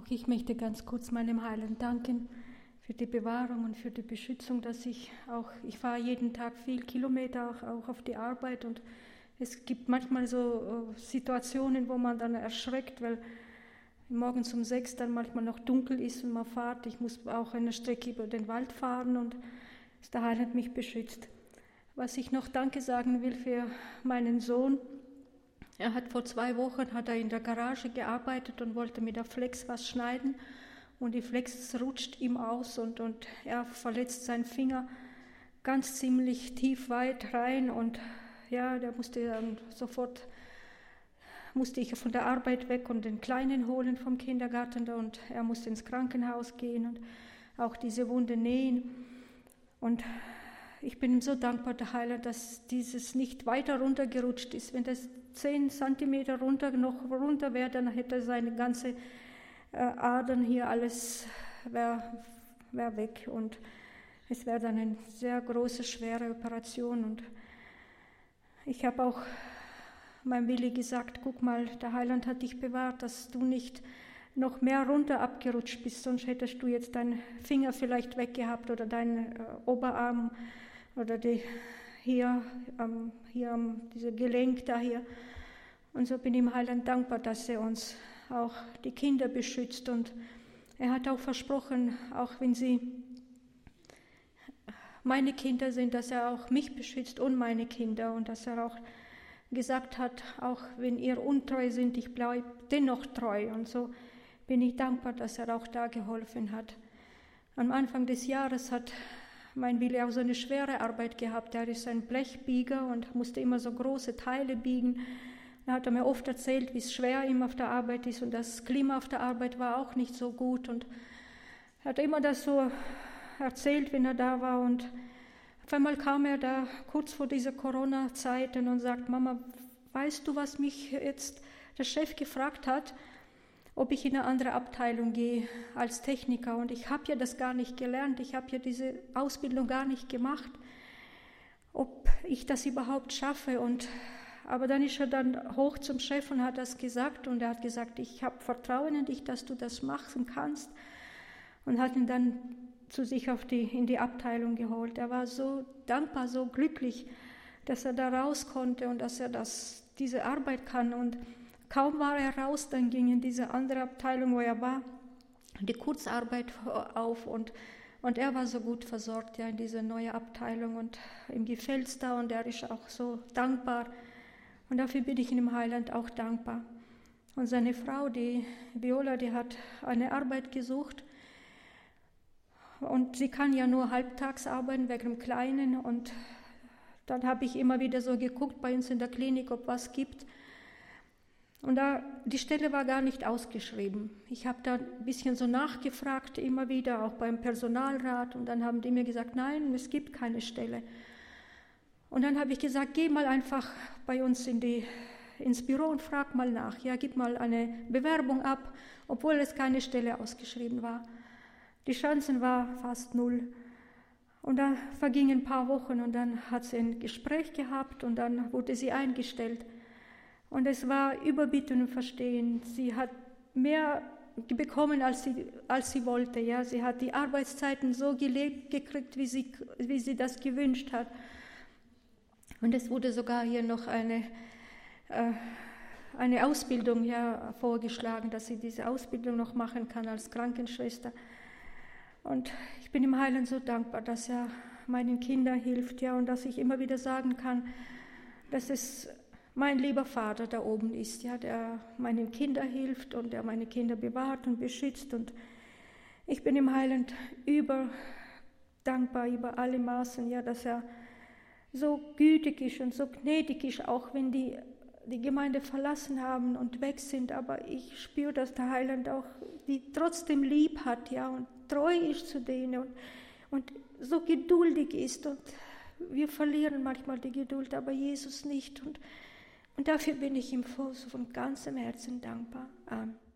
Auch ich möchte ganz kurz meinem Heiland danken für die Bewahrung und für die Beschützung, dass ich fahre jeden Tag viel Kilometer auch auf die Arbeit, und es gibt manchmal so Situationen, wo man dann erschreckt, weil morgens um 6 dann manchmal noch dunkel ist und man fährt. Ich muss auch eine Strecke über den Wald fahren und der Heiland mich beschützt. Was ich noch Danke sagen will für meinen Sohn. Er hat vor 2 Wochen in der Garage gearbeitet und wollte mit der Flex was schneiden. Und die Flex rutscht ihm aus und er verletzt seinen Finger ganz ziemlich tief weit rein. Und ja, der musste dann musste ich von der Arbeit weg und den Kleinen holen vom Kindergarten. Und er musste ins Krankenhaus gehen und auch diese Wunde nähen. Und ich bin ihm so dankbar, der Heiler, dass dieses nicht weiter runtergerutscht ist. Wenn das 10 Zentimeter noch runter wäre, dann hätte seine ganze Adern hier, alles wäre weg. Und es wäre dann eine sehr große, schwere Operation. Und ich habe auch meinem Willi gesagt, guck mal, der Heiland hat dich bewahrt, dass du nicht noch mehr runter abgerutscht bist, sonst hättest du jetzt deinen Finger vielleicht weggehabt oder deinen Oberarm oder hier dieses Gelenk da hier. Und so bin ich dem Heiland dankbar, dass er uns auch die Kinder beschützt. Und er hat auch versprochen, auch wenn sie meine Kinder sind, dass er auch mich beschützt und meine Kinder. Und dass er auch gesagt hat, auch wenn ihr untreu sind, ich bleibe dennoch treu. Und so bin ich dankbar, dass er auch da geholfen hat. Am Anfang des Jahres hat mein Willi auch so eine schwere Arbeit gehabt. Er ist ein Blechbieger und musste immer so große Teile biegen. Da hat er mir oft erzählt, wie es schwer ihm auf der Arbeit ist, und das Klima auf der Arbeit war auch nicht so gut. Und er hat immer das so erzählt, wenn er da war. Und auf einmal kam er da kurz vor dieser Corona-Zeit und sagt, Mama, weißt du, was mich jetzt der Chef gefragt hat, ob ich in eine andere Abteilung gehe als Techniker? Und ich habe ja das gar nicht gelernt, ich habe ja diese Ausbildung gar nicht gemacht, ob ich das überhaupt schaffe. Aber dann ist er dann hoch zum Chef und hat das gesagt, und er hat gesagt, ich habe Vertrauen in dich, dass du das machen kannst, und hat ihn dann zu sich in die Abteilung geholt. Er war so dankbar, so glücklich, dass er da raus konnte und dass er diese Arbeit kann. Und kaum war er raus, dann ging in diese andere Abteilung, wo er war, die Kurzarbeit auf, und er war so gut versorgt in diese neue Abteilung, und ihm gefällt es da, und er ist auch so dankbar. Und dafür bin ich in dem Heiland auch dankbar. Und seine Frau, die Viola, die hat eine Arbeit gesucht, und sie kann ja nur halbtags arbeiten wegen dem Kleinen. Und dann habe ich immer wieder so geguckt bei uns in der Klinik, ob was gibt. Und die Stelle war gar nicht ausgeschrieben. Ich habe da ein bisschen so nachgefragt, immer wieder, auch beim Personalrat. Und dann haben die mir gesagt, nein, es gibt keine Stelle. Und dann habe ich gesagt, geh mal einfach bei uns ins Büro und frag mal nach. Ja, gib mal eine Bewerbung ab, obwohl es keine Stelle ausgeschrieben war. Die Chancen waren fast 0. Und da vergingen ein paar Wochen, und dann hat sie ein Gespräch gehabt, und dann wurde sie eingestellt. Und es war Überbieten und Verstehen. Sie hat mehr bekommen, als sie wollte. Ja, sie hat die Arbeitszeiten so gelebt gekriegt, wie sie das gewünscht hat. Und es wurde sogar hier noch eine Ausbildung vorgeschlagen, dass sie diese Ausbildung noch machen kann als Krankenschwester. Und ich bin dem Heiland so dankbar, dass er meinen Kindern hilft, und dass ich immer wieder sagen kann, dass es mein lieber Vater da oben ist, der meinen Kindern hilft und der meine Kinder bewahrt und beschützt. Und ich bin dem Heiland dankbar über alle Maßen, dass er so gütig ist und so gnädig ist, auch wenn die Gemeinde verlassen haben und weg sind. Aber ich spüre, dass der Heiland auch die trotzdem lieb hat, und treu ist zu denen und so geduldig ist. Und wir verlieren manchmal die Geduld, aber Jesus nicht. Und dafür bin ich ihm von ganzem Herzen dankbar. Amen.